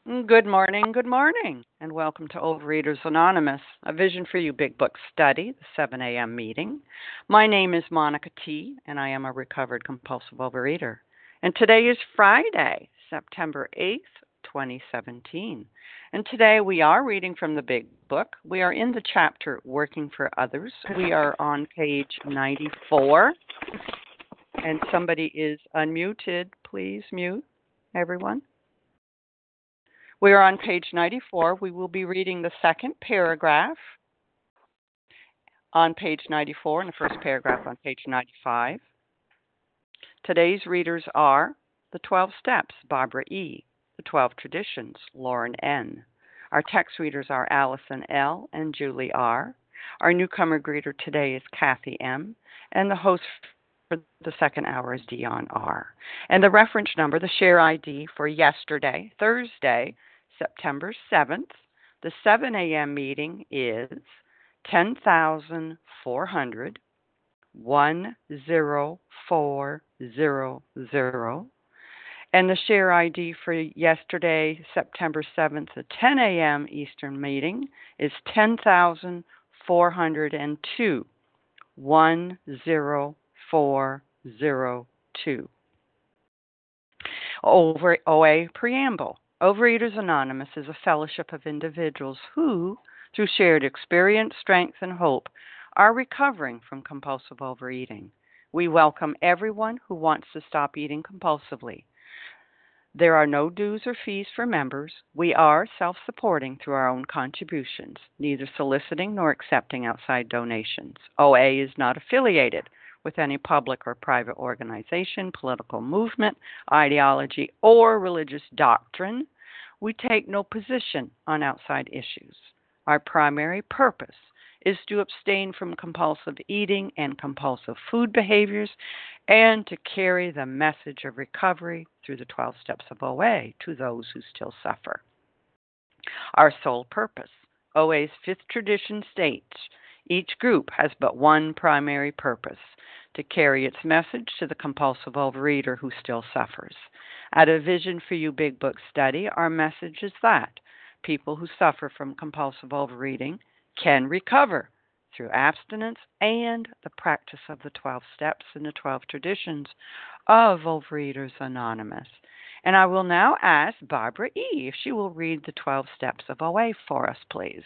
Good morning, and welcome to Overeaters Anonymous, a Vision for You Big Book study, the 7 a.m. meeting. My name is Monica T., and I am a recovered compulsive overeater. And today is Friday, September 8th, 2017. And today we are reading from the Big Book. We are in the chapter Working for Others. We are on page 94, and somebody is unmuted. Please mute, everyone. We are on page 94. We will be reading the second paragraph on page 94 and the first paragraph on page 95. Today's readers are The 12 Steps, Barbara E., The 12 Traditions, Lauren N. Our text readers are Allison L. and Julie R. Our newcomer greeter today is Kathy M. And the host for the second hour is Dion R. And the reference number, the share ID for yesterday, Thursday, September 7th, the 7 a.m. meeting is 10,400 10400. And the share ID for yesterday, September 7th, the 10 a.m. Eastern meeting is 10,402 10402. Over OA Preamble. Overeaters Anonymous is a fellowship of individuals who, through shared experience, strength, and hope, are recovering from compulsive overeating. We welcome everyone who wants to stop eating compulsively. There are no dues or fees for members. We are self-supporting through our own contributions, neither soliciting nor accepting outside donations. OA is not affiliated with any public or private organization, political movement, ideology, or religious doctrine. We take no position on outside issues. Our primary purpose is to abstain from compulsive eating and compulsive food behaviors and to carry the message of recovery through the 12 steps of OA to those who still suffer. Our sole purpose, OA's fifth tradition states, each group has but one primary purpose, to carry its message to the compulsive overeater who still suffers. At a Vision for You Big Book study, our message is that people who suffer from compulsive overeating can recover through abstinence and the practice of the 12 steps and the 12 traditions of Overeaters Anonymous. And I will now ask Barbara E. if she will read the 12 steps of OA for us, please.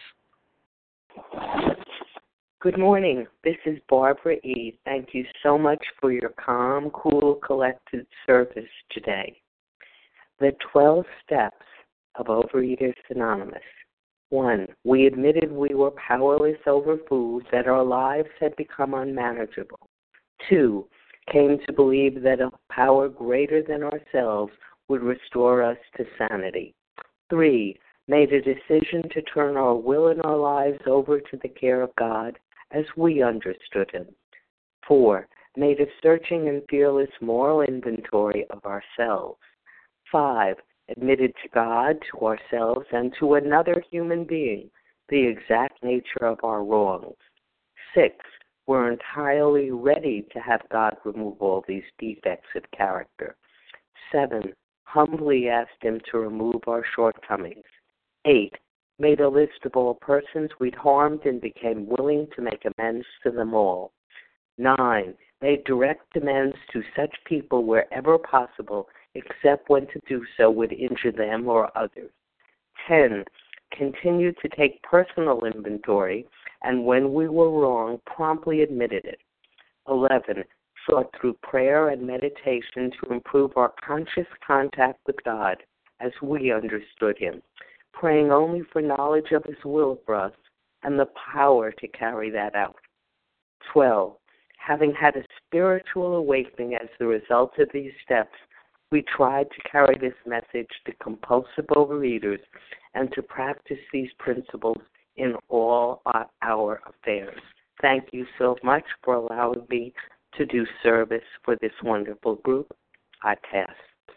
Good morning. This is Barbara E. Thank you so much for your calm, cool, collected service today. The 12 steps of Overeaters Anonymous. 1. We admitted we were powerless over food, that our lives had become unmanageable. 2. Came to believe that a power greater than ourselves would restore us to sanity. 3. Made a decision to turn our will and our lives over to the care of God as we understood Him. 4. Made a searching and fearless moral inventory of ourselves. 5. Admitted to God, to ourselves, and to another human being the exact nature of our wrongs. 6. Were entirely ready to have God remove all these defects of character. 7. Humbly asked Him to remove our shortcomings. 8. Made a list of all persons we'd harmed and became willing to make amends to them all. 9. Made direct amends to such people wherever possible, except when to do so would injure them or others. 10. Continued to take personal inventory, and when we were wrong, promptly admitted it. 11. Sought through prayer and meditation to improve our conscious contact with God as we understood Him, praying only for knowledge of His will for us and the power to carry that out. 12. Having had a spiritual awakening as the result of these steps, we tried to carry this message to compulsive overeaters and to practice these principles in all our affairs. Thank you so much for allowing me to do service for this wonderful group. I pass.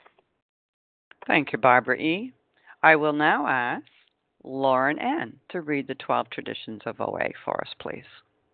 Thank you, Barbara E. I will now ask Lauren N. to read the 12 traditions of OA for us, please.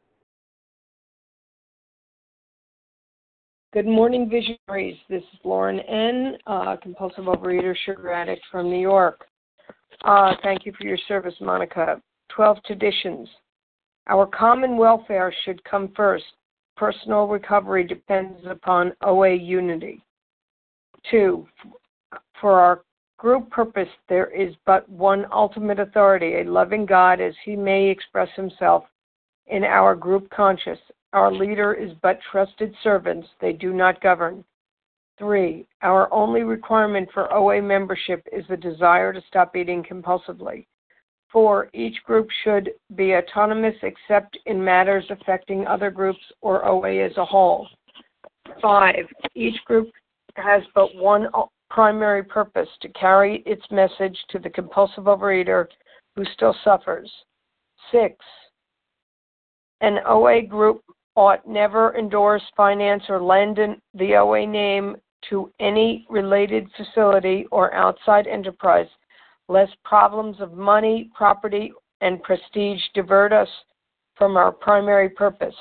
Good morning, visionaries. This is Lauren N., compulsive overeater, sugar addict from New York. Thank you for your service, Monica. 12 traditions. Our common welfare should come first. Personal recovery depends upon OA unity. 2, for our group purpose, there is but one ultimate authority, a loving God as he may express himself in our group conscious. Our leader is but trusted servants. They do not govern. 3, our only requirement for OA membership is the desire to stop eating compulsively. 4, each group should be autonomous except in matters affecting other groups or OA as a whole. 5, each group has but one primary purpose, to carry its message to the compulsive overeater who still suffers. 6, an OA group ought never endorse, finance, or lend the OA name to any related facility or outside enterprise, lest problems of money, property, and prestige divert us from our primary purpose.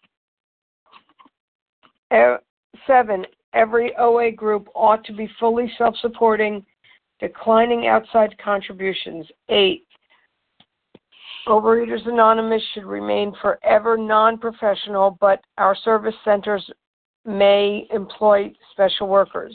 7, every OA group ought to be fully self-supporting, declining outside contributions. 8, Overeaters Anonymous should remain forever non-professional, but our service centers may employ special workers.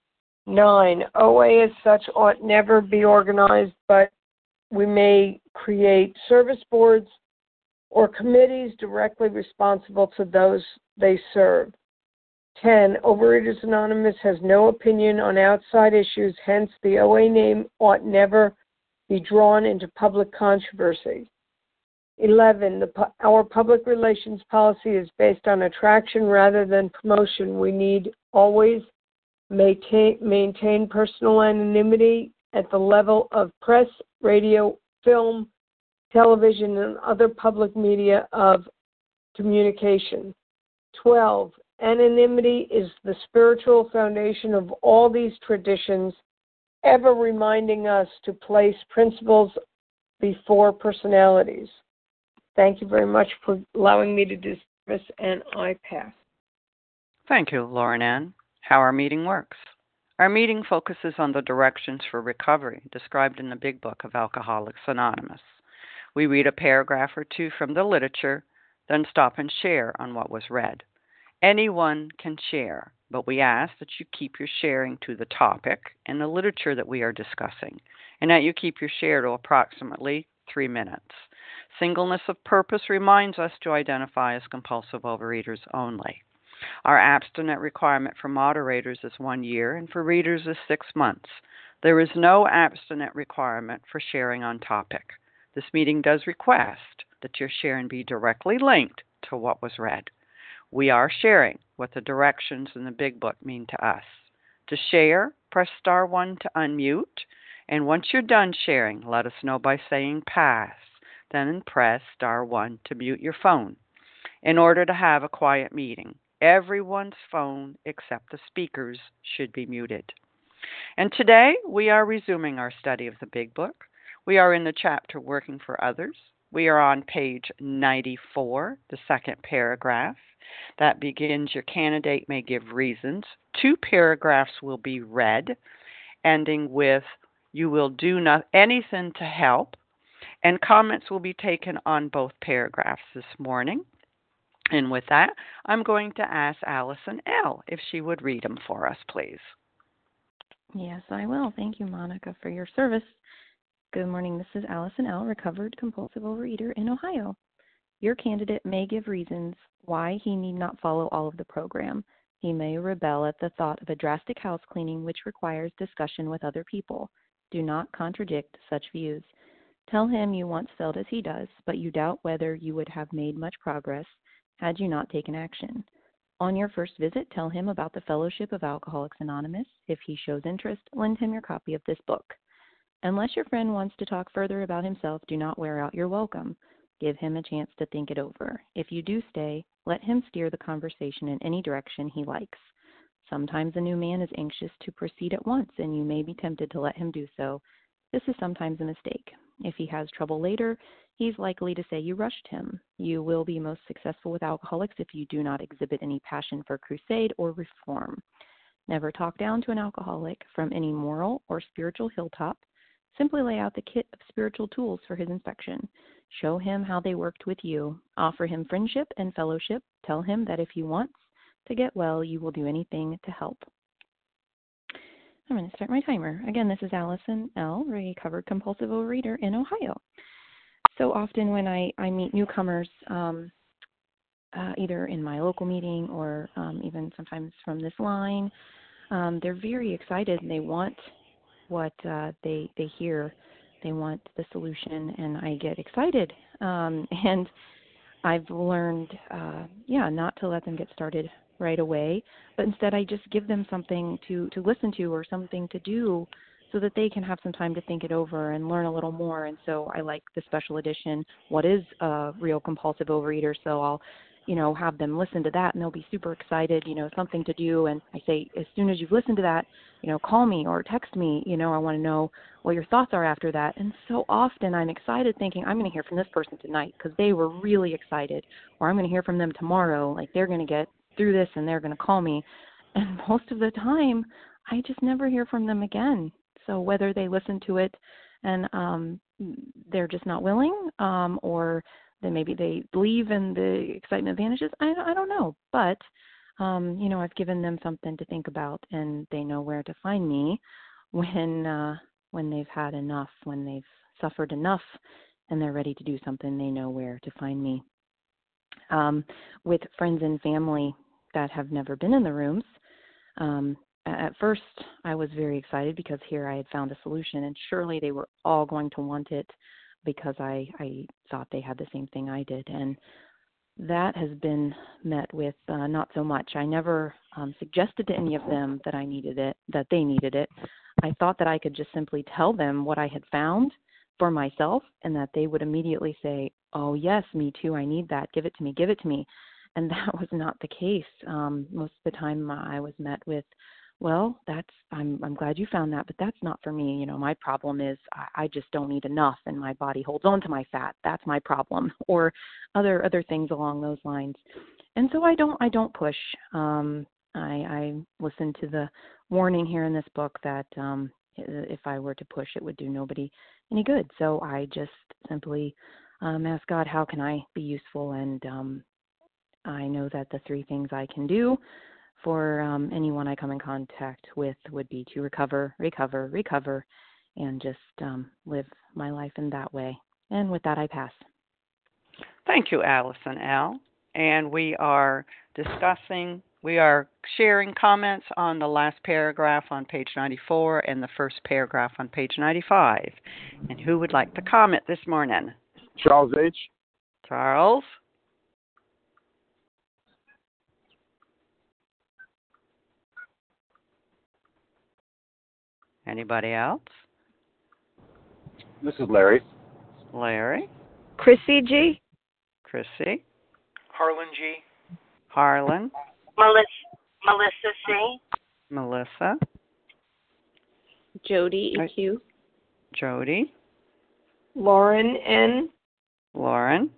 9, OA as such ought never be organized, but we may create service boards or committees directly responsible to those they serve. 10, Overeaters Anonymous has no opinion on outside issues, hence the OA name ought never be drawn into public controversy. 11, our public relations policy is based on attraction rather than promotion. We need always maintain personal anonymity at the level of press, radio, film, television, and other public media of communication. 12, anonymity is the spiritual foundation of all these traditions, ever reminding us to place principles before personalities. Thank you very much for allowing me to do this, and I pass. Thank you, Lauren Ann. How our meeting works. Our meeting focuses on the directions for recovery described in the Big Book of Alcoholics Anonymous. We read a paragraph or two from the literature, then stop and share on what was read. Anyone can share, but we ask that you keep your sharing to the topic and the literature that we are discussing, and that you keep your share to approximately 3 minutes. Singleness of purpose reminds us to identify as compulsive overeaters only. Our abstinent requirement for moderators is 1 year, and for readers is 6 months. There is no abstinent requirement for sharing on topic. This meeting does request that your sharing be directly linked to what was read. We are sharing what the directions in the Big Book mean to us. To share, press star 1 to unmute, and once you're done sharing, let us know by saying pass. Then press star 1 to mute your phone. In order to have a quiet meeting, everyone's phone except the speaker's should be muted. And today we are resuming our study of the Big Book. We are in the chapter Working for Others. We are on page 94, the second paragraph. That begins, your candidate may give reasons. 2 paragraphs will be read, ending with, you will do anything to help. And comments will be taken on both paragraphs this morning. And with that, I'm going to ask Allison L. if she would read them for us, please. Yes, I will. Thank you, Monica, for your service. Good morning. This is Allison L., recovered compulsive overeater in Ohio. Your candidate may give reasons why he need not follow all of the program. He may rebel at the thought of a drastic house cleaning which requires discussion with other people. Do not contradict such views. Tell him you once felt as he does, but you doubt whether you would have made much progress had you not taken action. On your first visit, tell him about the Fellowship of Alcoholics Anonymous. If he shows interest, lend him your copy of this book. Unless your friend wants to talk further about himself, do not wear out your welcome. Give him a chance to think it over. If you do stay, let him steer the conversation in any direction he likes. Sometimes a new man is anxious to proceed at once, and you may be tempted to let him do so. This is sometimes a mistake. If he has trouble later, he's likely to say you rushed him. You will be most successful with alcoholics if you do not exhibit any passion for crusade or reform. Never talk down to an alcoholic from any moral or spiritual hilltop. Simply lay out the kit of spiritual tools for his inspection. Show him how they worked with you. Offer him friendship and fellowship. Tell him that if he wants to get well, you will do anything to help. I'm going to start my timer. Again, this is Allison L., recovered compulsive overeater in Ohio. So often when I meet newcomers, either in my local meeting or even sometimes from this line, they're very excited and they want what they hear. They want the solution, and I get excited. And I've learned, not to let them get started right away, but instead I just give them something to listen to or something to do so that they can have some time to think it over and learn a little more. And so I like the special edition, What is a Real Compulsive Overeater? So I'll, have them listen to that and they'll be super excited, something to do. And I say, as soon as you've listened to that, call me or text me, I want to know what your thoughts are after that. And so often I'm excited thinking I'm going to hear from this person tonight because they were really excited, or I'm going to hear from them tomorrow, like they're going to get through this and they're going to call me. And most of the time, I just never hear from them again. So whether they listen to it and they're just not willing, or then maybe they leave and the excitement vanishes, I don't know. But, I've given them something to think about, and they know where to find me when they've had enough, when they've suffered enough, and they're ready to do something. They know where to find me. With friends and family that have never been in the rooms, at first I was very excited because here I had found a solution, and surely they were all going to want it because I thought they had the same thing I did. And that has been met with not so much. I never suggested to any of them that I needed it, that they needed it. I thought that I could just simply tell them what I had found for myself, and that they would immediately say, oh, yes, me too, I need that, give it to me, give it to me. And that was not the case. Most of the time I was met with, well, I'm glad you found that, but that's not for me. My problem is I just don't eat enough and my body holds on to my fat. That's my problem, or other things along those lines. And so I don't push. I listen to the warning here in this book that if I were to push, it would do nobody any good. So I just simply ask God, how can I be useful? And I know that the three things I can do for anyone I come in contact with would be to recover, and just live my life in that way. And with that, I pass. Thank you, Allison L. And we are sharing comments on the last paragraph on page 94 and the first paragraph on page 95. And who would like to comment this morning? Charles H. Charles? Anybody else? This is Larry. Larry? Chrissy G. Chrissy? Harlan G. Harlan? Melissa C. Melissa? Jody EQ. Jody? Lauren N. Lauren?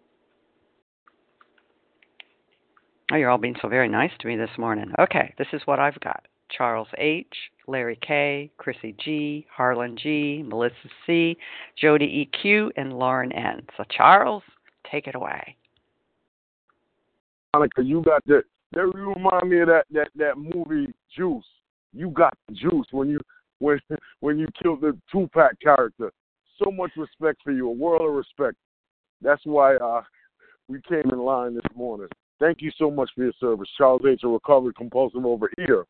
Oh, you're all being so very nice to me this morning. Okay, this is what I've got. Charles H., Larry K., Chrissy G., Harlan G., Melissa C., Jody EQ, and Lauren N. So, Charles, take it away. Monica, you got that remind me of that movie Juice. You got the juice when you killed the Tupac character. So much respect for you, a world of respect. That's why we came in line this morning. Thank you so much for your service. Charles H., a recovered compulsive overeater.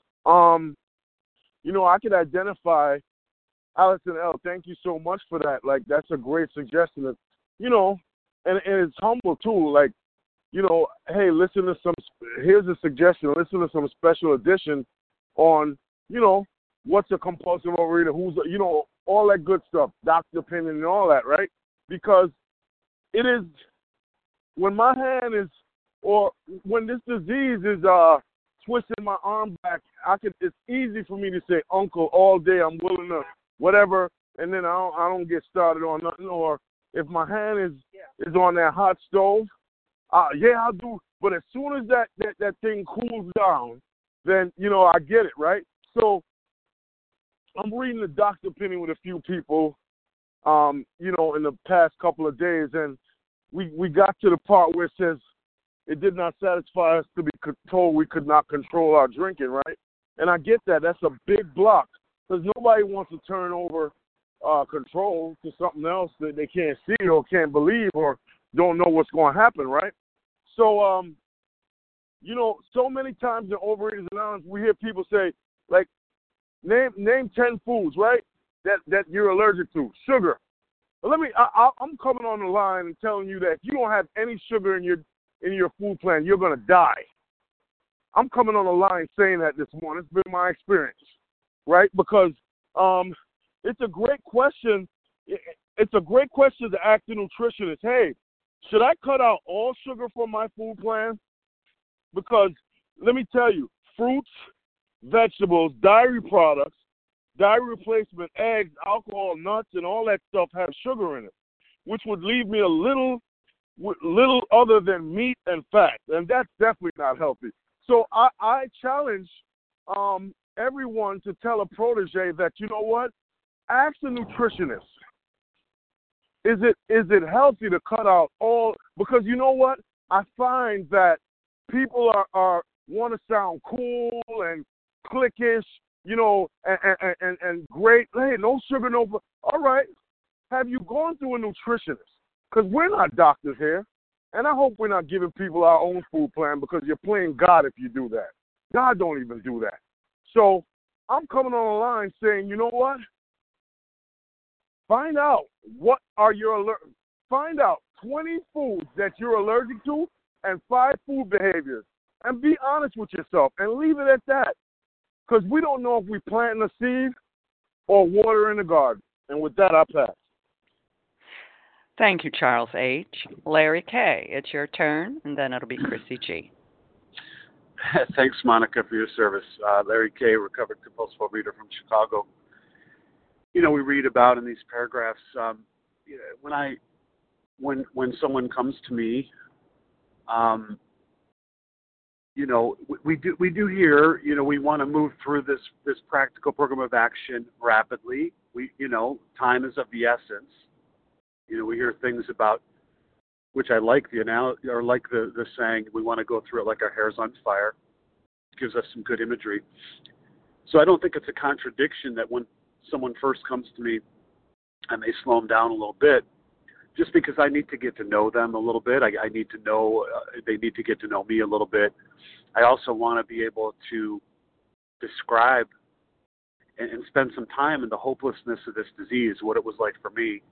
I could identify Allison L. Thank you so much for that. Like, that's a great suggestion. And it's humble too. Like, hey, here's a suggestion. Listen to some special edition on, what's a compulsive overeater, who's, all that good stuff, doctor opinion and all that, right? Because it is, when my hand is, or when this disease is twisting my arm back, it's easy for me to say uncle all day. I'm willing to whatever, and then I don't get started on nothing. Or if my hand is on that hot stove, I'll do. But as soon as that thing cools down, then I get it, right? So I'm reading the doctor opinion with a few people, in the past couple of days, and we got to the part where it says it did not satisfy us to be told we could not control our drinking, right? And I get that. That's a big block because nobody wants to turn over control to something else that they can't see or can't believe or don't know what's going to happen, right? So, so many times in Overeaters Anonymous, we hear people say, like, name 10 foods, right, that you're allergic to. Sugar. But I'm coming on the line and telling you that if you don't have any sugar in your food plan, you're going to die. I'm coming on the line saying that this morning. It's been my experience, right? Because it's a great question. It's a great question to ask the nutritionist, hey, should I cut out all sugar from my food plan? Because let me tell you, fruits, vegetables, dairy products, dairy replacement, eggs, alcohol, nuts, and all that stuff have sugar in it, which would leave me a little other than meat and fat, and that's definitely not healthy. So I challenge everyone to tell a protege that, you know what, ask the nutritionist, is it healthy to cut out all, because you know what, I find that people are want to sound cool and cliquish, and great. Hey, no sugar, no. All right. Have you gone through a nutritionist? Because we're not doctors here, and I hope we're not giving people our own food plan because you're playing God if you do that. God don't even do that. So I'm coming on the line saying, you know what? Find out Find out 20 foods that you're allergic to and 5 food behaviors, and be honest with yourself and leave it at that. Because we don't know if we're planting a seed or watering the garden. And with that, I pass. Thank you, Charles H. Larry K., it's your turn, and then it'll be Chrissy G. Thanks, Monica, for your service. Larry K., recovered compulsive overeater from Chicago. We read about in these paragraphs, when someone comes to me, we do hear, we want to move through this practical program of action rapidly. Time is of the essence. We hear things about, which I like the analogy, or like the saying, we want to go through it like our hair's on fire. It gives us some good imagery. So I don't think it's a contradiction that when someone first comes to me, I may slow them down a little bit, just because I need to get to know them a little bit. I need to know, they need to get to know me a little bit. I also want to be able to describe and spend some time in the hopelessness of this disease, what it was like for me.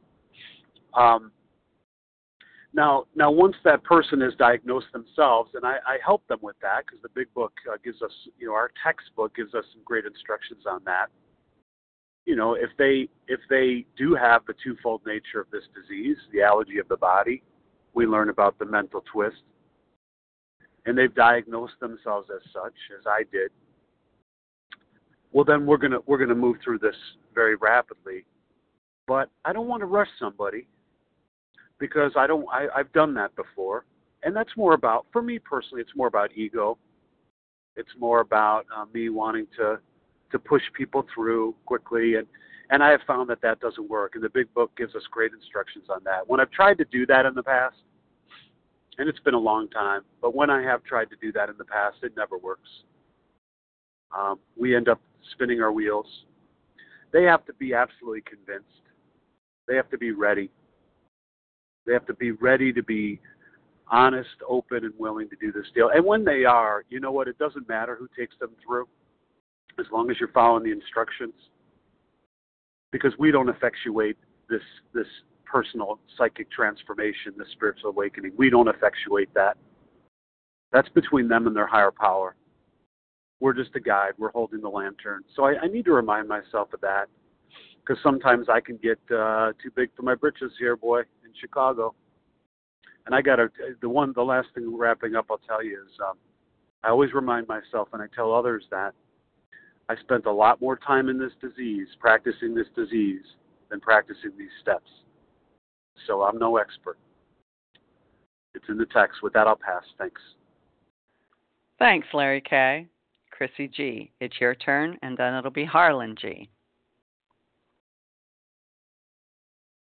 Now, once that person is diagnosed themselves, and I help them with that, because the big book gives us, our textbook gives us some great instructions on that. If they do have the twofold nature of this disease, the allergy of the body, we learn about the mental twist, and they've diagnosed themselves as such, as I did. Well, then we're gonna move through this very rapidly. But I don't want to rush somebody, because I've done that before, and that's more about, for me personally, it's more about ego. It's more about me wanting to push people through quickly, and I have found that doesn't work, and the big book gives us great instructions on that. When I've tried to do that in the past, and it's been a long time, but when I have tried to do that in the past, it never works. We end up spinning our wheels. They have to be absolutely convinced. They have to be ready. They have to be ready to be honest, open, and willing to do this deal. And when they are, you know what? It doesn't matter who takes them through, as long as you're following the instructions, because we don't effectuate this personal psychic transformation, this spiritual awakening. We don't effectuate that. That's between them and their higher power. We're just a guide. We're holding the lantern. So I need to remind myself of that, because sometimes I can get too big for my britches here, boy, in Chicago. And I got the last thing wrapping up I'll tell you is I always remind myself, and I tell others, that I spent a lot more time in this disease, practicing this disease, than practicing these steps. So I'm no expert. It's in the text. With that, I'll pass. Thanks. Thanks, Larry K. Chrissy G., it's your turn, and then it'll be Harlan G.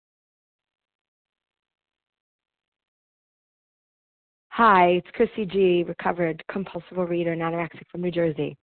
Hi, it's Chrissy G., recovered compulsive overeater and anorexic from New Jersey.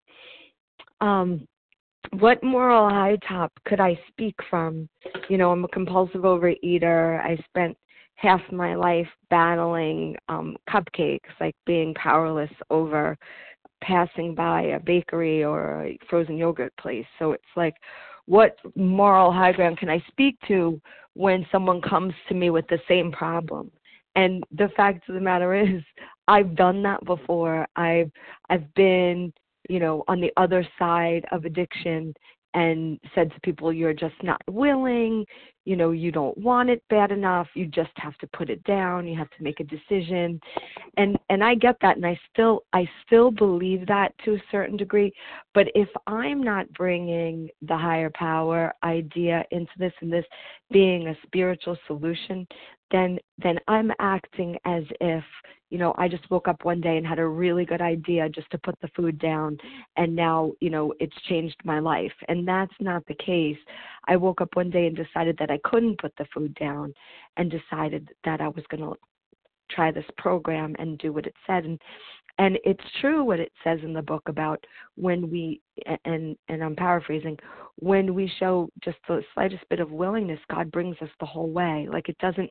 What moral high top could I speak from? You know, I'm a compulsive overeater. I spent half my life battling cupcakes, like being powerless over passing by a bakery or a frozen yogurt place. So it's like, what moral high ground can I speak to when someone comes to me with the same problem? And the fact of the matter is, I've done that before. I've been, you know, on the other side of addiction and said to people, you're just not willing, you know, you don't want it bad enough, you just have to put it down, you have to make a decision. And I get that, and I still believe that to a certain degree, but if I'm not bringing the higher power idea into this and this being a spiritual solution, then I'm acting as if, you know, I just woke up one day and had a really good idea just to put the food down, and now, you know, it's changed my life. And that's not the case. I woke up one day and decided that I couldn't put the food down, and decided that I was going to try this program and do what it said. And it's true what it says in the book about when we, and I'm paraphrasing, when we show just the slightest bit of willingness, God brings us the whole way. Like it doesn't,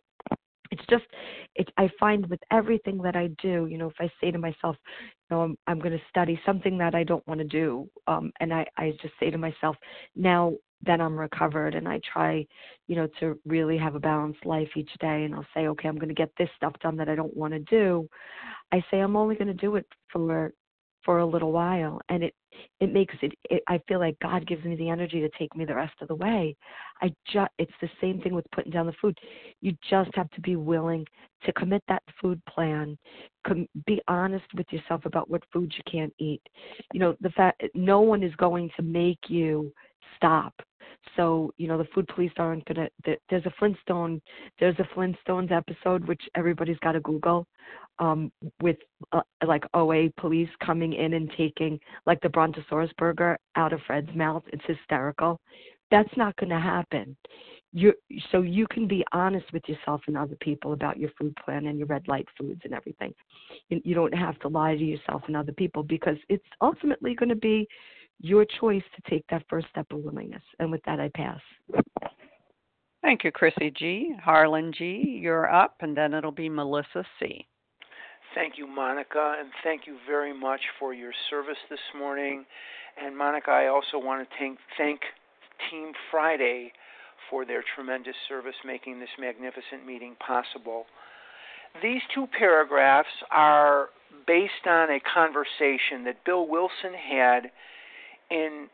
I find with everything that I do, you know, if I say to myself, you know, I'm going to study something that I don't want to do, and I just say to myself, now that I'm recovered, and I try, you know, to really have a balanced life each day, and I'll say, okay, I'm going to get this stuff done that I don't want to do. I say I'm only going to do it for a little while, and it makes it, I feel like God gives me the energy to take me the rest of the way. It's the same thing with putting down the food. You just have to be willing to commit that food plan. Be honest with yourself about what foods you can't eat. You know, the fact no one is going to make you stop. So, you know, the food police aren't going to, there's a Flintstones episode, which everybody's got to Google, with like OA police coming in and taking like the Brontosaurus burger out of Fred's mouth. It's hysterical. That's not going to happen. So you can be honest with yourself and other people about your food plan and your red light foods and everything. You don't have to lie to yourself and other people, because it's ultimately going to be your choice to take that first step of willingness. And with that, I pass. Thank you, Chrissy G. Harlan G., you're up, and then it'll be Melissa C. Thank you, Monica, and thank you very much for your service this morning. And Monica, I also want to thank Team Friday for their tremendous service making this magnificent meeting possible. These two paragraphs are based on a conversation that Bill Wilson had in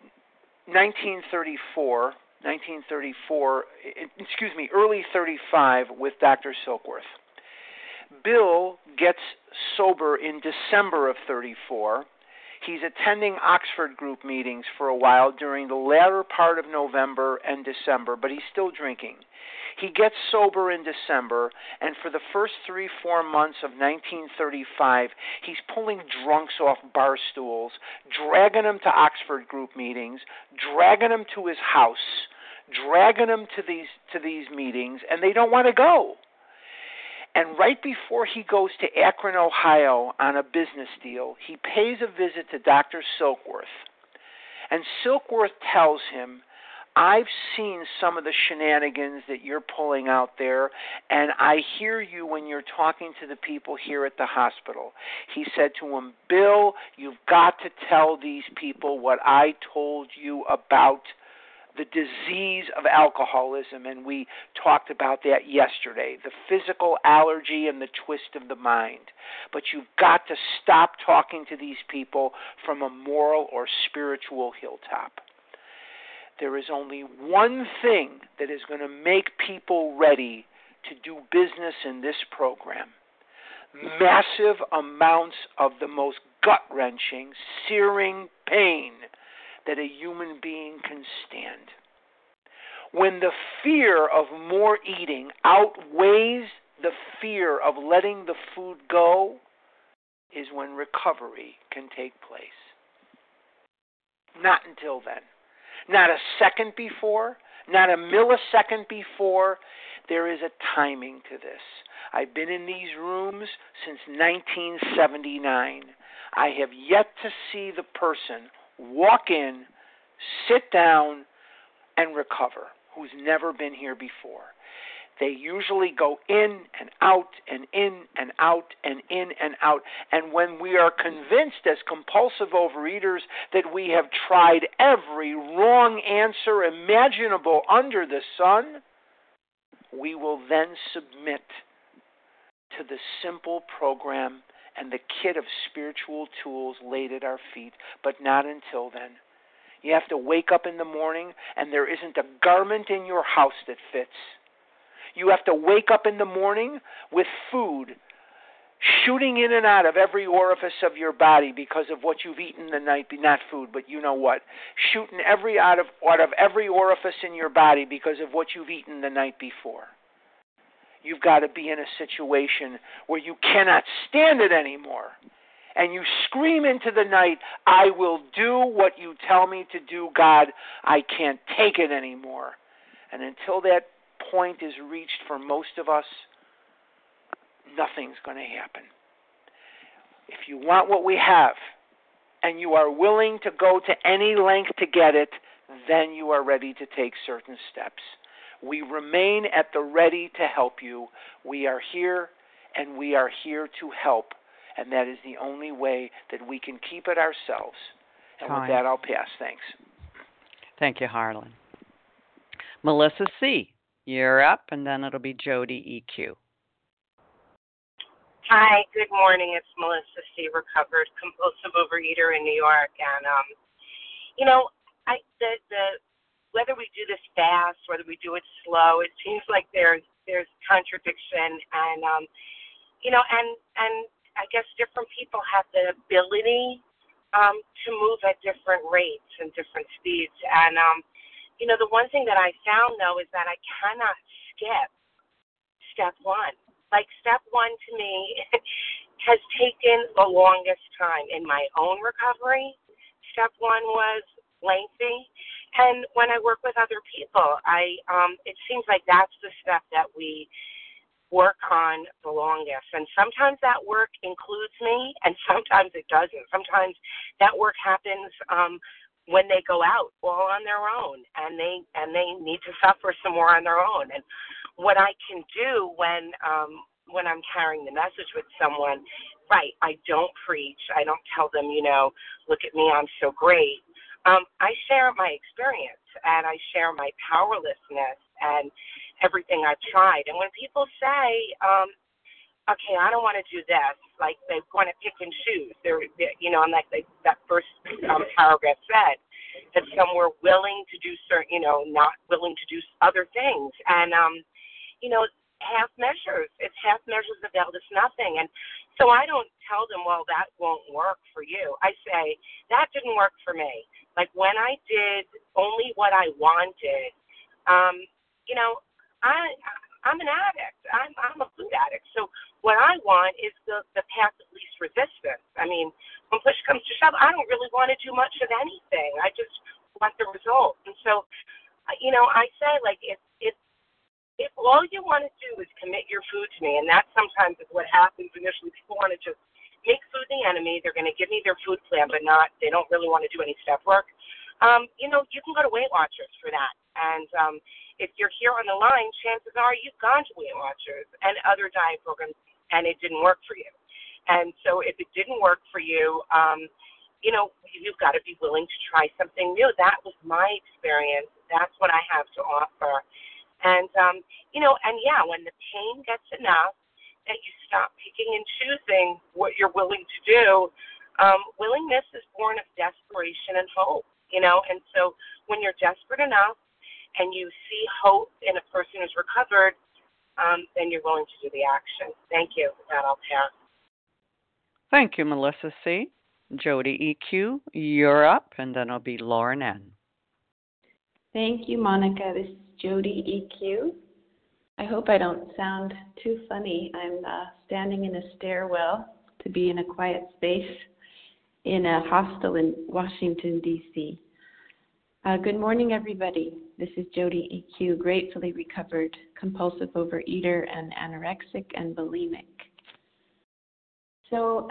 early 35 with Dr. Silkworth. Bill gets sober in December of 34. He's attending Oxford group meetings for a while during the latter part of November and December, but he's still drinking. He gets sober in December, and for the first 3-4 months of 1935, he's pulling drunks off bar stools, dragging them to Oxford group meetings, dragging them to his house, dragging them to these meetings, and they don't want to go. And right before he goes to Akron, Ohio on a business deal, he pays a visit to Dr. Silkworth. And Silkworth tells him, I've seen some of the shenanigans that you're pulling out there, and I hear you when you're talking to the people here at the hospital. He said to him, Bill, you've got to tell these people what I told you about the disease of alcoholism, and we talked about that yesterday, the physical allergy and the twist of the mind. But you've got to stop talking to these people from a moral or spiritual hilltop. There is only one thing that is going to make people ready to do business in this program. Massive amounts of the most gut-wrenching, searing pain that a human being can stand. When the fear of more eating outweighs the fear of letting the food go, is when recovery can take place. Not until then. Not a second before, not a millisecond before. There is a timing to this. I've been in these rooms since 1979. I have yet to see the person walk in, sit down, and recover who's never been here before. They usually go in and out and in and out and in and out. And when we are convinced as compulsive overeaters that we have tried every wrong answer imaginable under the sun, we will then submit to the simple program and the kit of spiritual tools laid at our feet, but not until then. You have to wake up in the morning and there isn't a garment in your house that fits. You have to wake up in the morning with food shooting in and out of every orifice of your body because of what you've eaten the night, not food, but you know what, shooting out of every orifice in your body because of what you've eaten the night before. You've got to be in a situation where you cannot stand it anymore. And you scream into the night, I will do what you tell me to do, God. I can't take it anymore. And until that point is reached for most of us, nothing's going to happen. If you want what we have, and you are willing to go to any length to get it, then you are ready to take certain steps. We remain at the ready to help you. We are here, and we are here to help. And that is the only way that we can keep it ourselves. And with that, I'll pass. Thanks. Thank you, Harlan. Melissa C., you're up, and then it'll be Jody EQ. Hi, good morning. It's Melissa C., recovered compulsive overeater in New York. And, whether we do this fast, whether we do it slow, it seems like there's contradiction. And, and I guess different people have the ability to move at different rates and different speeds. And, the one thing that I found, though, is that I cannot skip step one. Like, step one to me has taken the longest time in my own recovery. Step one was lengthy. And when I work with other people, it seems like that's the step that we work on the longest. And sometimes that work includes me, and sometimes it doesn't. Sometimes that work happens when they go out all on their own, and they need to suffer some more on their own. And what I can do when I'm carrying the message with someone, right, I don't preach. I don't tell them, look at me, I'm so great. I share my experience, and I share my powerlessness and everything I've tried. And when people say, okay, I don't want to do this, like they want to pick and choose. And like that first paragraph said, that some were willing to do certain, not willing to do other things. And, half measures. It's half measures avail us nothing. And so I don't tell them, well, that won't work for you. I say, that didn't work for me. Like when I did only what I wanted, I'm an addict. I'm a food addict. So what I want is the path of least resistance. I mean, when push comes to shove, I don't really want to do much of anything. I just want the result. And so, I say, like, if all you want to do is commit your food to me, and that sometimes is what happens initially, people want to just make food the enemy. They're going to give me their food plan, but they don't really want to do any step work. You can go to Weight Watchers for that. And if you're here on the line, chances are you've gone to Weight Watchers and other diet programs, and it didn't work for you. And so if it didn't work for you, you've got to be willing to try something new. That was my experience. That's what I have to offer. And, when the pain gets enough that you stop picking and choosing what you're willing to do, willingness is born of desperation and hope, And so when you're desperate enough and you see hope in a person who's recovered, then you're willing to do the action. Thank you. With that, I'll pass. Thank you, Melissa C. Jody EQ, you're up, and then it'll be Lauren N. Thank you, Monica. This is Jody EQ. I hope I don't sound too funny. I'm standing in a stairwell to be in a quiet space in a hostel in Washington, D.C. Good morning, everybody. This is Jody EQ, gratefully recovered compulsive overeater and anorexic and bulimic. So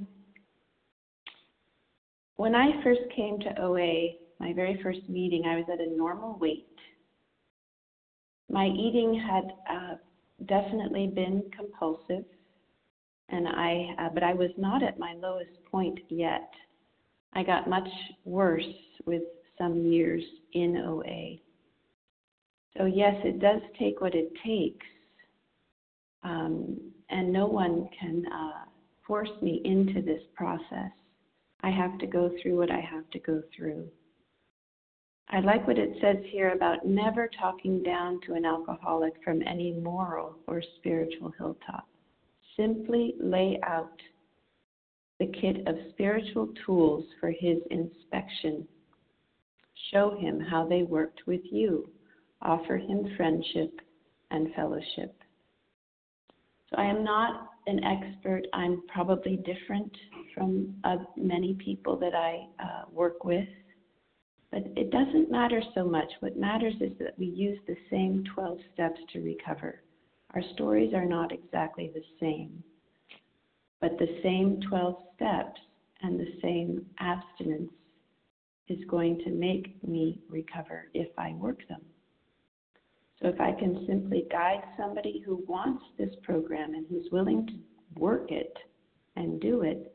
when I first came to OA, my very first meeting, I was at a normal weight. My eating had definitely been compulsive, and but I was not at my lowest point yet. I got much worse with some years in OA. So yes, it does take what it takes, and no one can force me into this process. I have to go through what I have to go through. I like what it says here about never talking down to an alcoholic from any moral or spiritual hilltop. Simply lay out the kit of spiritual tools for his inspection. Show him how they worked with you. Offer him friendship and fellowship. So I am not an expert. I'm probably different from many people that I work with. But it doesn't matter so much. What matters is that we use the same 12 steps to recover. Our stories are not exactly the same, but the same 12 steps and the same abstinence is going to make me recover if I work them. So if I can simply guide somebody who wants this program and who's willing to work it and do it,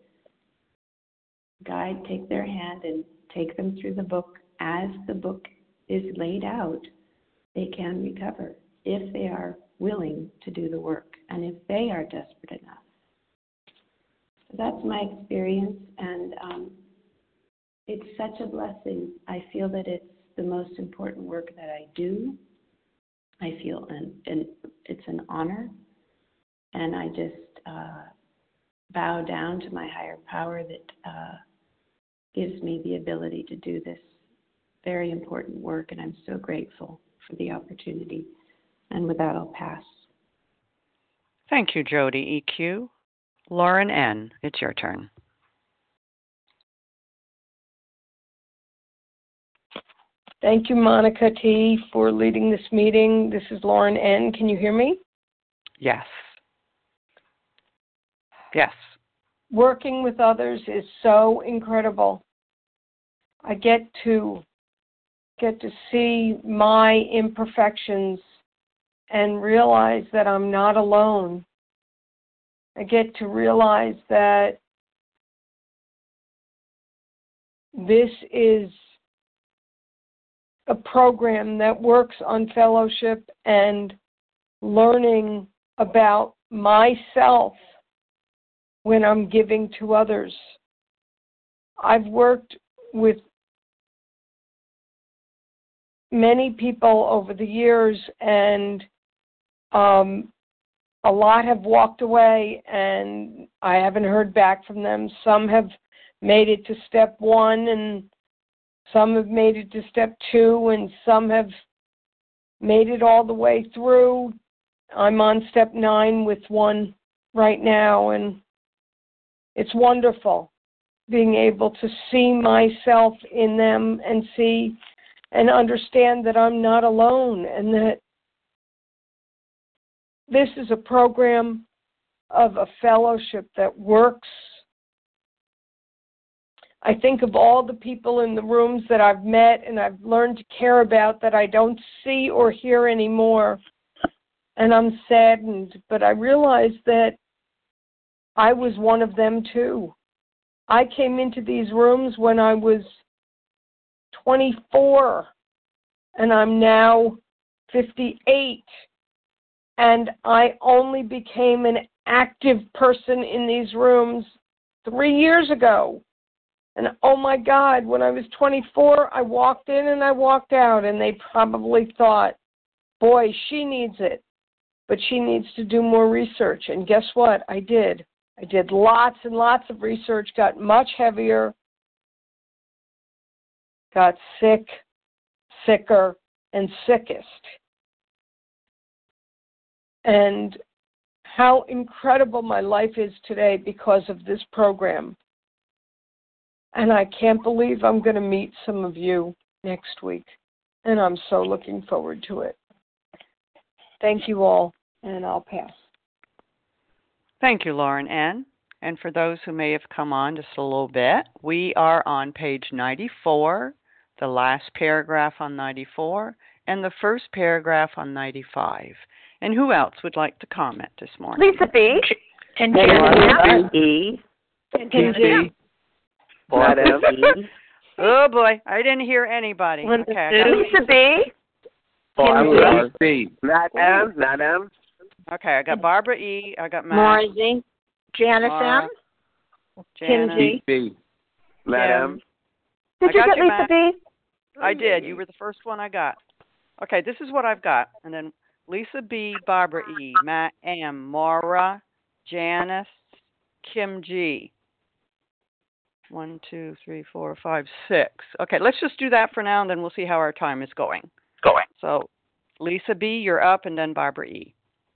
take their hand and take them through the book as the book is laid out, they can recover if they are willing to do the work and if they are desperate enough. So that's my experience, and it's such a blessing. I feel that it's the most important work that I do. I feel it's an honor, and I just bow down to my higher power that gives me the ability to do this very important work, and I'm so grateful for the opportunity. And with that, I'll pass. Thank you, Jody EQ. Lauren N., it's your turn. Thank you, Monica T., for leading this meeting. This is Lauren N. Can you hear me? Yes. Yes. Working with others is so incredible. I get to see my imperfections and realize that I'm not alone. I get to realize that this is a program that works on fellowship and learning about myself when I'm giving to others. I've worked with many people over the years, and a lot have walked away, and I haven't heard back from them. Some have made it to step 1, and some have made it to step 2, and some have made it all the way through. I'm on step 9 with one right now, and it's wonderful being able to see myself in them and see and understand that I'm not alone, and that this is a program of a fellowship that works. I think of all the people in the rooms that I've met and I've learned to care about that I don't see or hear anymore, and I'm saddened, but I realize that I was one of them too. I came into these rooms when I was 24, and I'm now 58, and I only became an active person in these rooms 3 years ago. And oh my God, when I was 24, I walked in and I walked out, and they probably thought, boy, she needs it, but she needs to do more research. And guess what? I did. I did lots and lots of research, got much heavier, got sick, sicker, and sickest. And how incredible my life is today because of this program. And I can't believe I'm going to meet some of you next week. And I'm so looking forward to it. Thank you all, and I'll pass. Thank you, Lauren N. And for those who may have come on just a little bit, we are on page 94, the last paragraph on 94, and the first paragraph on 95. And who else would like to comment this morning? Lisa B. And Janet E. And G. Madam E. Oh, boy. I didn't hear anybody. Okay. Lisa B. Barbara B. Madam. Okay, I got Barbara E. I got Matt. Marzi. Janice Mara, M. Janice, Kim G. B. Madam. Did you get you, Lisa Matt. B? I did. You were the first one I got. Okay, this is what I've got. And then Lisa B., Barbara E., Matt M., Maura, Janice, Kim G. 1, 2, 3, 4, 5, 6. Okay, let's just do that for now, and then we'll see how our time is going. So, Lisa B., you're up, and then Barbara E.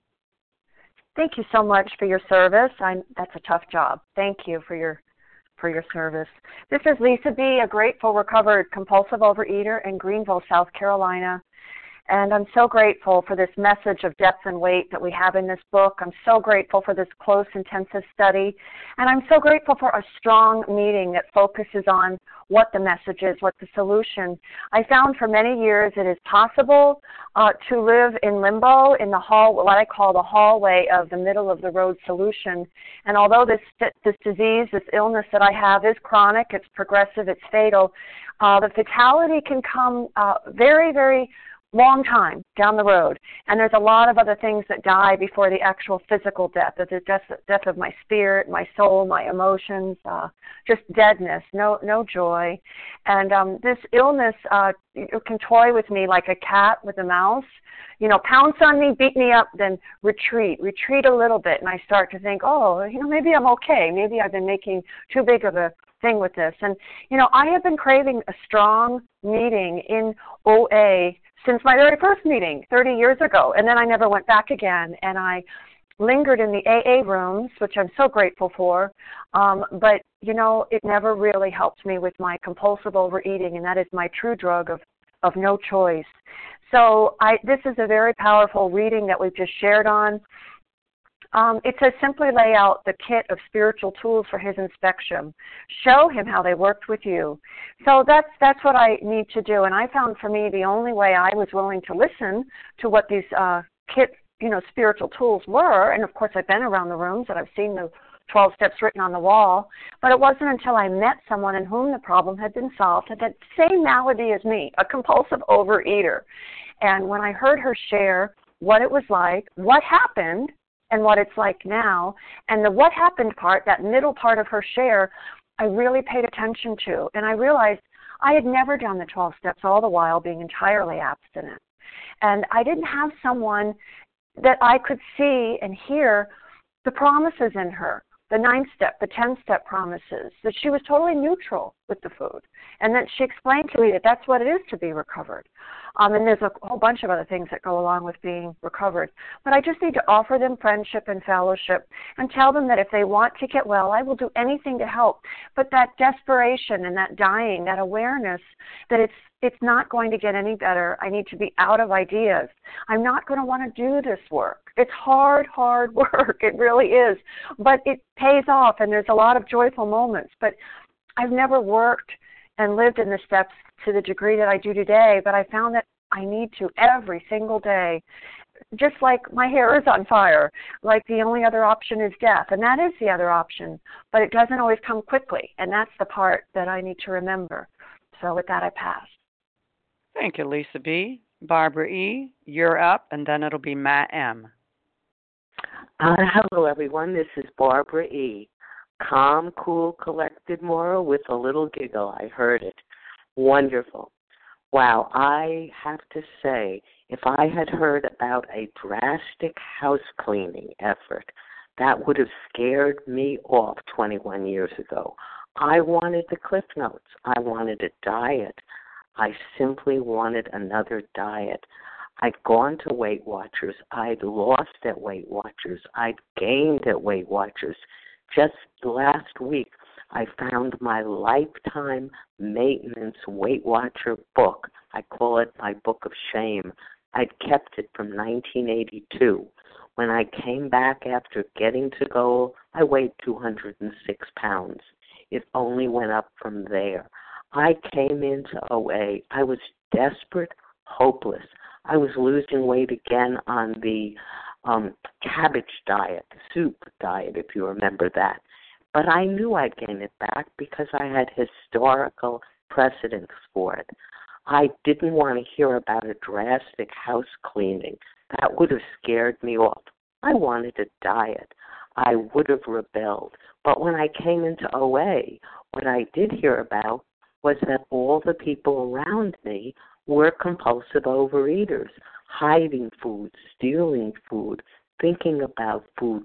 Thank you so much for your service. That's a tough job. Thank you for your service. This is Lisa B., a grateful, recovered, compulsive overeater in Greenville, South Carolina. And I'm so grateful for this message of depth and weight that we have in this book. I'm so grateful for this close, intensive study. And I'm so grateful for a strong meeting that focuses on what the message is, what the solution. I found for many years it is possible to live in limbo in the what I call the hallway of the middle of the road solution. And although this disease, this illness that I have is chronic, it's progressive, it's fatal, the fatality can come very, very long time down the road. And there's a lot of other things that die before the actual physical death, the death of my spirit, my soul, my emotions, just deadness, no joy. And this illness can toy with me like a cat with a mouse. You know, pounce on me, beat me up, then retreat a little bit. And I start to think, maybe I'm okay. Maybe I've been making too big of a thing with this. And, I have been craving a strong meeting in OA since my very first meeting 30 years ago, and then I never went back again, and I lingered in the AA rooms, which I'm so grateful for, but, it never really helped me with my compulsive overeating, and that is my true drug of no choice. So this is a very powerful reading that we've just shared on. It says simply lay out the kit of spiritual tools for his inspection. Show him how they worked with you. So that's what I need to do. And I found for me the only way I was willing to listen to what these kit, spiritual tools were. And of course I've been around the rooms and I've seen the 12 steps written on the wall. But it wasn't until I met someone in whom the problem had been solved, had that same malady as me, a compulsive overeater. And when I heard her share what it was like, what happened, and what it's like now, and the what happened part, that middle part of her share, I really paid attention to. And I realized I had never done the 12 steps, all the while being entirely abstinent. And I didn't have someone that I could see and hear the promises in her, the 9th step, the 10-step promises, that she was totally neutral with the food. And that she explained to me that that's what it is to be recovered. And there's a whole bunch of other things that go along with being recovered. But I just need to offer them friendship and fellowship and tell them that if they want to get well, I will do anything to help. But that desperation and that dying, that awareness that it's not going to get any better. I need to be out of ideas. I'm not going to want to do this work. It's hard work. It really is. But it pays off, and there's a lot of joyful moments. But I've never worked and lived in the steps to the degree that I do today, but I found that I need to every single day, just like my hair is on fire, like the only other option is death, and that is the other option, but it doesn't always come quickly, and that's the part that I need to remember. So with that, I pass. Thank you, Lisa B. Barbara E., you're up, and then it'll be Matt M. Hello, everyone. This is Barbara E. Calm, cool, collected, Maura, with a little giggle. I heard it. Wonderful. Wow, I have to say, if I had heard about a drastic house cleaning effort, that would have scared me off 21 years ago. I wanted the Cliff Notes. I wanted a diet. I simply wanted another diet. I'd gone to Weight Watchers. I'd lost at Weight Watchers. I'd gained at Weight Watchers. Just last week, I found my lifetime maintenance Weight Watcher book. I call it my book of shame. I'd kept it from 1982. When I came back after getting to goal, I weighed 206 pounds. It only went up from there. I came into OA. I was desperate, hopeless. I was losing weight again on the cabbage diet, soup diet, if you remember that. But I knew I'd gain it back because I had historical precedents for it. I didn't want to hear about a drastic house cleaning. That would have scared me off. I wanted a diet. I would have rebelled. But when I came into OA, what I did hear about was that all the people around me were compulsive overeaters, hiding food, stealing food, thinking about food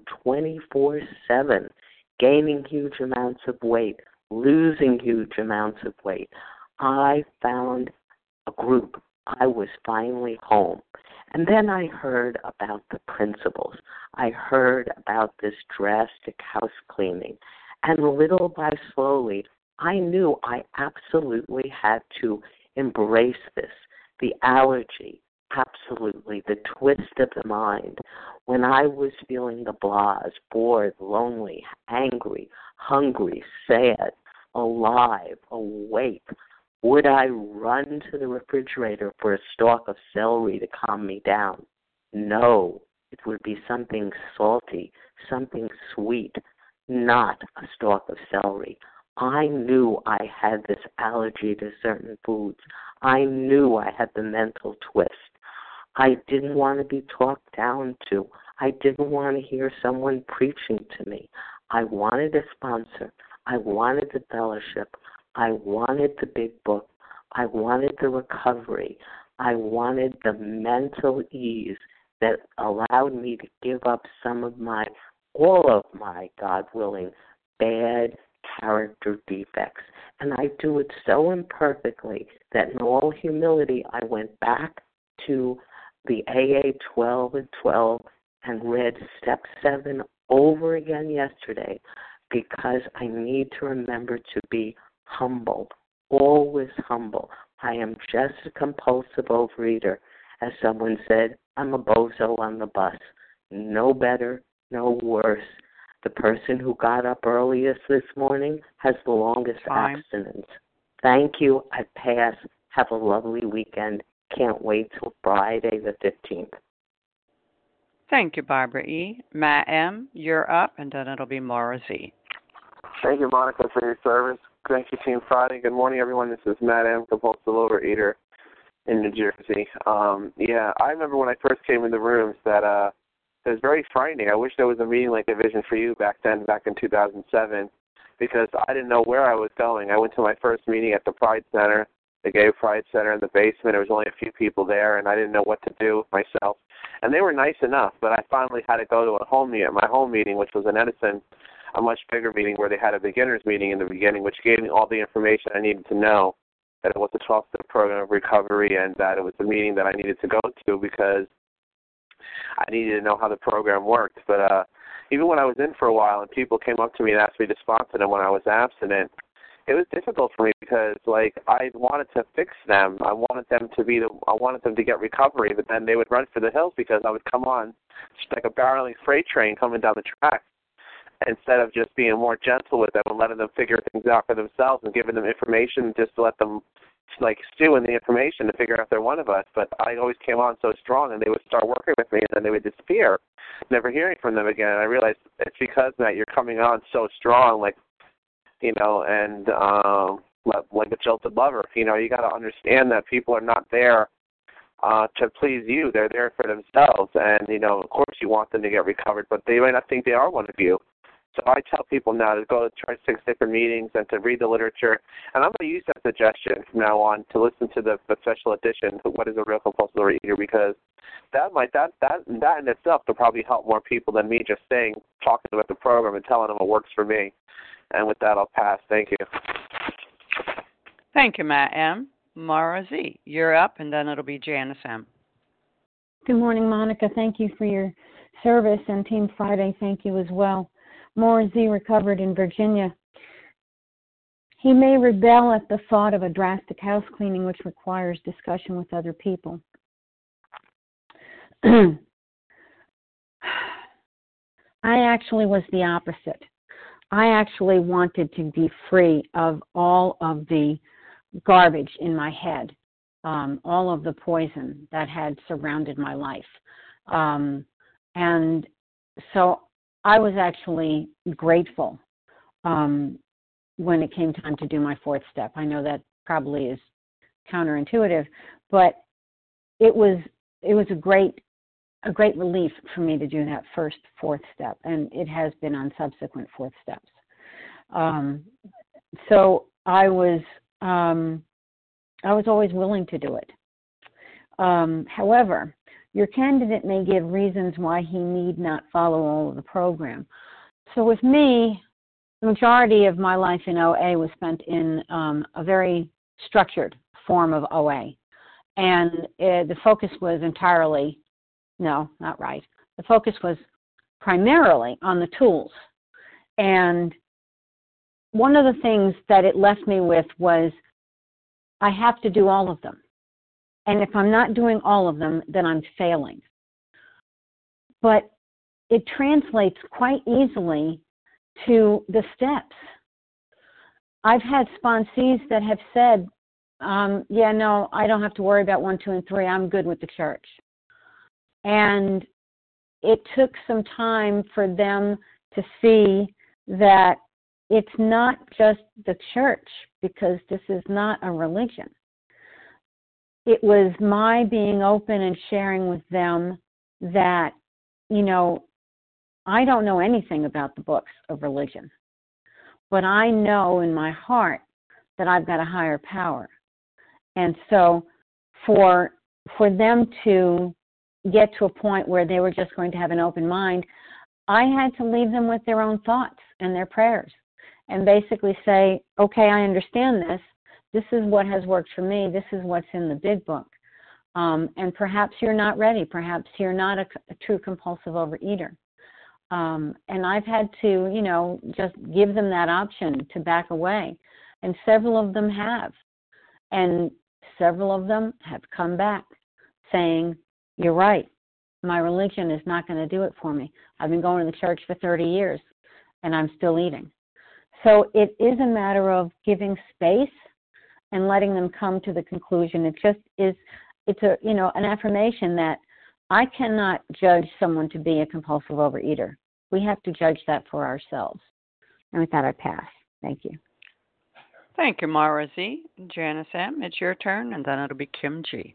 24/7, gaining huge amounts of weight, losing huge amounts of weight. I found a group. I was finally home. And then I heard about the principles. I heard about this drastic house cleaning. And little by slowly, I knew I absolutely had to embrace this. The allergy, absolutely. The twist of the mind. When I was feeling the blahs, bored, lonely, angry, hungry, sad, alive, awake, would I run to the refrigerator for a stalk of celery to calm me down? No, it would be something salty, something sweet, not a stalk of celery. I knew I had this allergy to certain foods. I knew I had the mental twist. I didn't want to be talked down to. I didn't want to hear someone preaching to me. I wanted a sponsor. I wanted the fellowship. I wanted the big book. I wanted the recovery. I wanted the mental ease that allowed me to give up all of my, God willing, bad character defects. And I do it so imperfectly that in all humility I went back to the AA 12 and 12 and read Step 7 over again yesterday because I need to remember to be humble, always humble. I am just a compulsive overeater. As someone said, I'm a bozo on the bus. No better, no worse. The person who got up earliest this morning has the longest abstinence. Thank you. I pass. Have a lovely weekend. Can't wait till Friday the 15th. Thank you, Barbara E. Matt M., you're up, and then it'll be Maura Z. Thank you, Monica, for your service. Thank you, Team Friday. Good morning, everyone. This is Matt M., compulsive overeater in New Jersey. I remember when I first came in the rooms that it was very frightening. I wish there was a meeting like a Vision for You back then, back in 2007, because I didn't know where I was going. I went to my first meeting at the Pride Center, the Gay Pride Center in the basement. There was only a few people there, and I didn't know what to do with myself. And they were nice enough, but I finally had to go to my home meeting, which was in Edison, a much bigger meeting where they had a beginner's meeting in the beginning, which gave me all the information I needed to know, that it was a 12-step program of recovery and that it was the meeting that I needed to go to because I needed to know how the program worked. But even when I was in for a while and people came up to me and asked me to sponsor them when I was abstinent, it was difficult for me because, I wanted to fix them. I wanted them to get recovery, but then they would run for the hills because I would come on just like a barreling freight train coming down the track. Instead of just being more gentle with them and letting them figure things out for themselves and giving them information just to let them stew in the information to figure out if they're one of us. But I always came on so strong, and they would start working with me, and then they would disappear, never hearing from them again. And I realized it's because, Matt, you're coming on so strong, and like a jilted lover. You got to understand that people are not there to please you. They're there for themselves. And, of course you want them to get recovered, but they might not think they are one of you. So I tell people now to go to try 6 different meetings and to read the literature. And I'm going to use that suggestion from now on to listen to the special edition, What is a Real Compulsive Overeater, because that in itself will probably help more people than me just talking about the program and telling them it works for me. And with that, I'll pass. Thank you. Thank you, Matt M. Mara Z., you're up, and then it'll be Janice M. Good morning, Monica. Thank you for your service, and Team Friday, thank you as well. Maura Z., recovered in Virginia. He may rebel at the thought of a drastic house cleaning which requires discussion with other people. I actually was the opposite. I actually wanted to be free of all of the garbage in my head, all of the poison that had surrounded my life. And so I was actually grateful when it came time to do my fourth step. I know that probably is counterintuitive, but it was a great relief for me to do that fourth step, and it has been on subsequent fourth steps. So I was always willing to do it. However, your candidate may give reasons why he need not follow all of the program. So with me, the majority of my life in OA was spent in a very structured form of OA. And the focus was entirely, no, not right. The focus was primarily on the tools. And one of the things that it left me with was I have to do all of them. And if I'm not doing all of them, then I'm failing. But it translates quite easily to the steps. I've had sponsees that have said, yeah, no, I don't have to worry about 1, 2, and 3. I'm good with the church. And it took some time for them to see that it's not just the church, because this is not a religion. It was my being open and sharing with them that, you know, I don't know anything about the books of religion, but I know in my heart that I've got a higher power. And so for them to get to a point where they were just going to have an open mind, I had to leave them with their own thoughts and their prayers and basically say, okay, I understand this. This is what has worked for me. This is what's in the big book. And perhaps you're not ready. Perhaps you're not a true compulsive overeater. And I've had to, you know, just give them that option to back away. And several of them have. And several of them have come back saying, you're right. My religion is not going to do it for me. I've been going to the church for 30 years, and I'm still eating. So it is a matter of giving space and letting them come to the conclusion. It just is, it's a, you know, an affirmation that I cannot judge someone to be a compulsive overeater. We have to judge that for ourselves. And with that, I pass. Thank you. Thank you, Mara Z. Janice M., it's your turn, and then it'll be Kim G.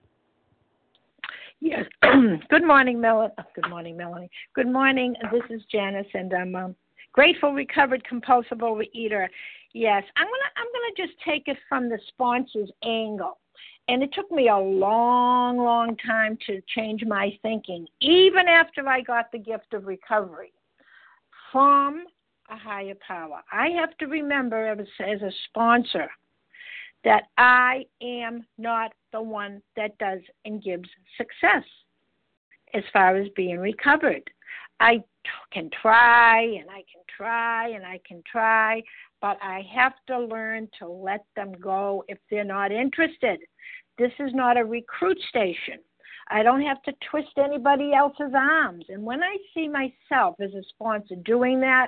Yes. Good morning, Melanie. Good morning, Melanie. Good morning. This is Janice, and I'm grateful, recovered, compulsive overeater. Yes, I'm gonna just take it from the sponsor's angle. And it took me a long, long time to change my thinking, even after I got the gift of recovery from a higher power. I have to remember as a sponsor that I am not the one that does and gives success as far as being recovered. I can try and I can try and I can try, but I have to learn to let them go if they're not interested. This is not a recruit station. I don't have to twist anybody else's arms. And when I see myself as a sponsor doing that,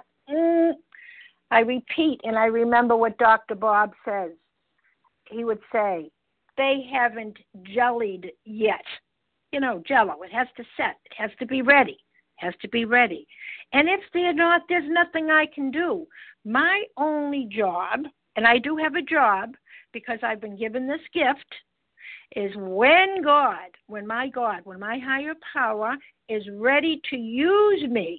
I repeat and I remember what Dr. Bob says. He would say, they haven't jellied yet. You know, Jell-O, it has to set. It has to be ready. It has to be ready. And if they're not, there's nothing I can do. My only job, and I do have a job because I've been given this gift, is when my higher power is ready to use me,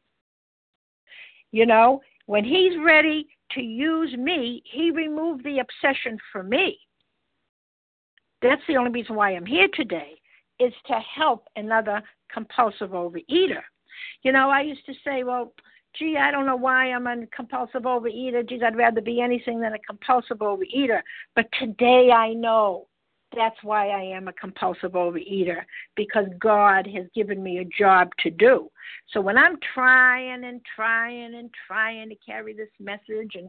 you know, when he's ready to use me, he removed the obsession for me. That's the only reason why I'm here today, is to help another compulsive overeater. You know, I used to say, well, gee, I don't know why I'm a compulsive overeater. Geez, I'd rather be anything than a compulsive overeater. But today I know that's why I am a compulsive overeater, because God has given me a job to do. So when I'm trying and trying and trying to carry this message and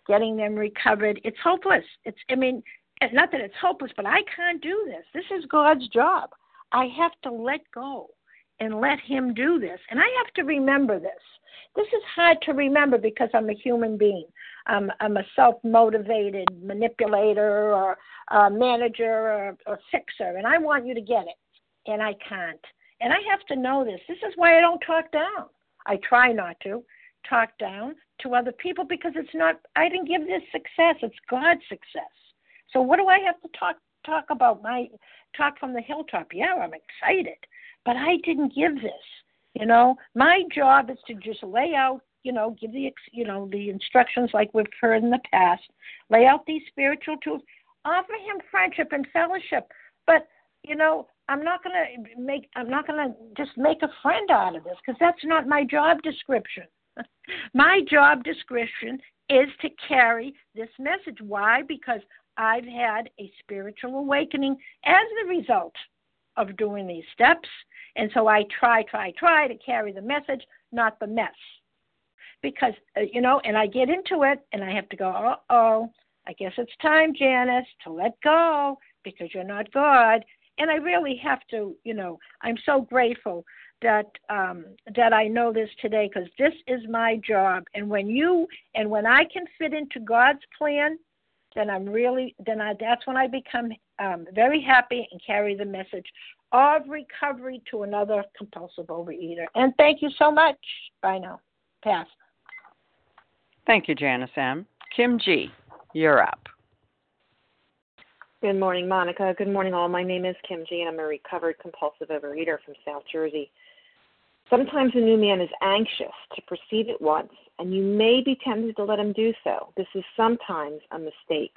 getting them recovered. It's hopeless. Not that it's hopeless, but I can't do this. This is God's job. I have to let go and let him do this. And I have to remember this. This is hard to remember because I'm a human being. I'm a self-motivated manipulator or manager or fixer, and I want you to get it, and I can't. And I have to know this. This is why I don't talk down. I try not to talk down to other people because I didn't give this success. It's God's success. So what do I have to talk about? Talk from the hilltop. Yeah, I'm excited, but I didn't give this. My job is to just lay out, give the instructions like we've heard in the past, lay out these spiritual tools, offer him friendship and fellowship. But, I'm not going to just make a friend out of this because that's not my job description. My job description is to carry this message. Why? Because I've had a spiritual awakening as the result of doing these steps. And so I try to carry the message, not the mess. Because, and I get into it and I have to go, I guess it's time, Janice, to let go because you're not God. And I really have to, I'm so grateful that I know this today because this is my job. And when I can fit into God's plan, then that's when I become very happy and carry the message of recovery to another compulsive overeater. And thank you so much. Bye now. Pass. Thank you, Janice M. Kim G., you're up. Good morning, Monica. Good morning, all. My name is Kim G., and I'm a recovered compulsive overeater from South Jersey. Sometimes a new man is anxious to proceed at once, and you may be tempted to let him do so. This is sometimes a mistake.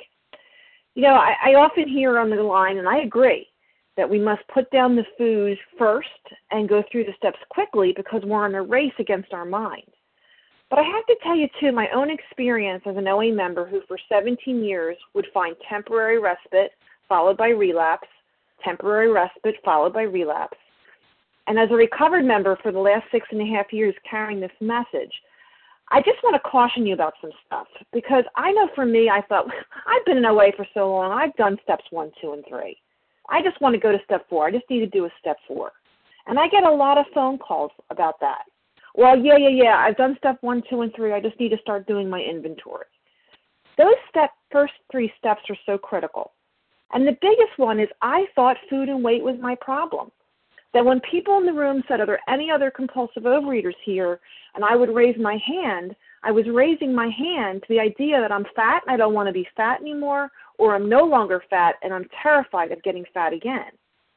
I often hear on the line, and I agree, that we must put down the food first and go through the steps quickly because we're in a race against our mind. But I have to tell you, too, my own experience as an OA member who for 17 years would find temporary respite followed by relapse, temporary respite followed by relapse. And as a recovered member for the last 6.5 years carrying this message, I just want to caution you about some stuff because I know for me, I thought, I've been in OA for so long, I've done steps 1, 2, and 3. I just want to go to step 4. I just need to do a step 4. And I get a lot of phone calls about that. Well, yeah, I've done step 1, 2, and 3. I just need to start doing my inventory. Those first 3 steps are so critical. And the biggest one is I thought food and weight was my problem. That when people in the room said, are there any other compulsive overeaters here? And I would raise my hand, I was raising my hand to the idea that I'm fat and I don't want to be fat anymore, or I'm no longer fat and I'm terrified of getting fat again.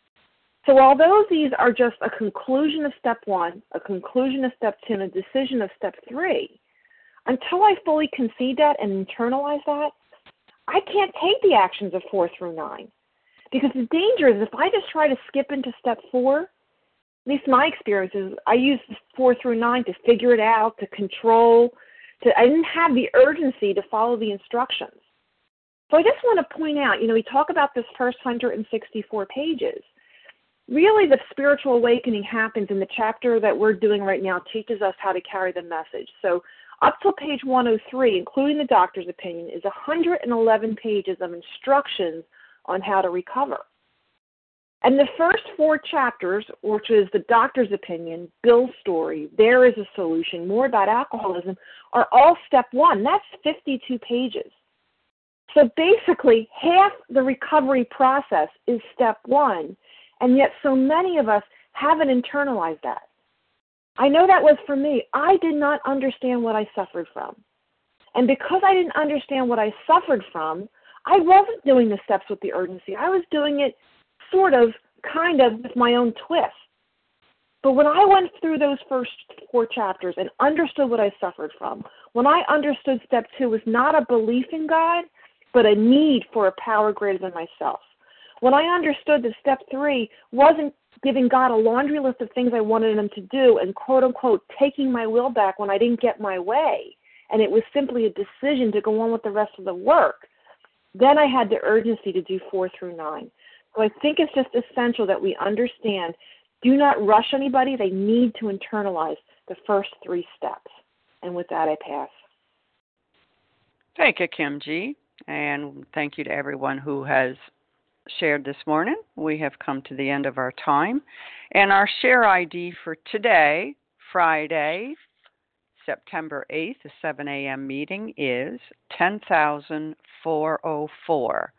So although these are just a conclusion of step 1, a conclusion of step 2, and a decision of step 3, until I fully concede that and internalize that, I can't take the actions of 4 through 9. Because the danger is if I just try to skip into step 4, at least my experience is I use 4 through 9 to figure it out, to control, I didn't have the urgency to follow the instructions. So I just want to point out, we talk about this first 164 pages. Really, the spiritual awakening happens in the chapter that we're doing right now, teaches us how to carry the message. So up till page 103, including the doctor's opinion, is 111 pages of instructions on how to recover. And the first 4 chapters, which is the doctor's opinion, Bill's story, there is a solution, more about alcoholism, are all step 1. That's 52 pages. So basically, half the recovery process is step 1, and yet so many of us haven't internalized that. I know that was for me. I did not understand what I suffered from. And because I didn't understand what I suffered from, I wasn't doing the steps with the urgency. I was doing it sort of, kind of, with my own twist. But when I went through those first 4 chapters and understood what I suffered from, when I understood step 2 was not a belief in God, but a need for a power greater than myself, when I understood that step 3 wasn't giving God a laundry list of things I wanted him to do and, quote, unquote, taking my will back when I didn't get my way, and it was simply a decision to go on with the rest of the work, then I had the urgency to do 4 through 9. So I think it's just essential that we understand, do not rush anybody. They need to internalize the first 3 steps. And with that, I pass. Thank you, Kim G. And thank you to everyone who has shared this morning. We have come to the end of our time. And our share ID for today, Friday, September 8th, the 7 a.m. meeting is 10,404,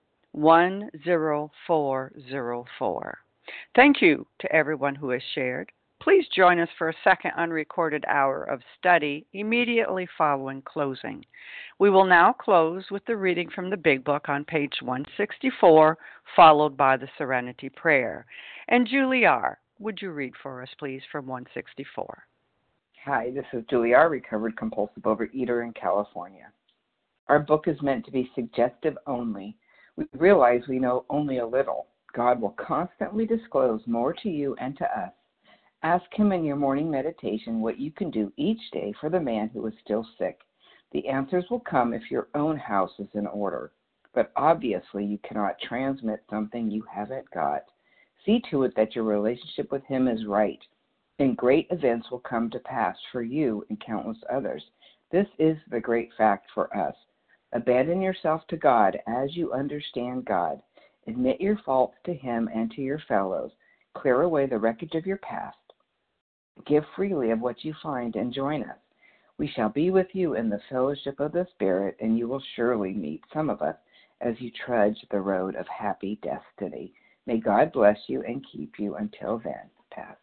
10404. Thank you to everyone who has shared. Please join us for a second unrecorded hour of study immediately following closing. We will now close with the reading from the Big Book on page 164, followed by the Serenity Prayer. And Julie R., would you read for us, please, from 164? Hi, this is Julie R., recovered compulsive overeater in California. Our book is meant to be suggestive only. We realize we know only a little. God will constantly disclose more to you and to us. Ask him in your morning meditation what you can do each day for the man who is still sick. The answers will come if your own house is in order. But obviously you cannot transmit something you haven't got. See to it that your relationship with him is right, and great events will come to pass for you and countless others. This is the great fact for us. Abandon yourself to God as you understand God. Admit your faults to him and to your fellows. Clear away the wreckage of your past. Give freely of what you find and join us. We shall be with you in the fellowship of the Spirit, and you will surely meet some of us as you trudge the road of happy destiny. May God bless you and keep you until then. Pass.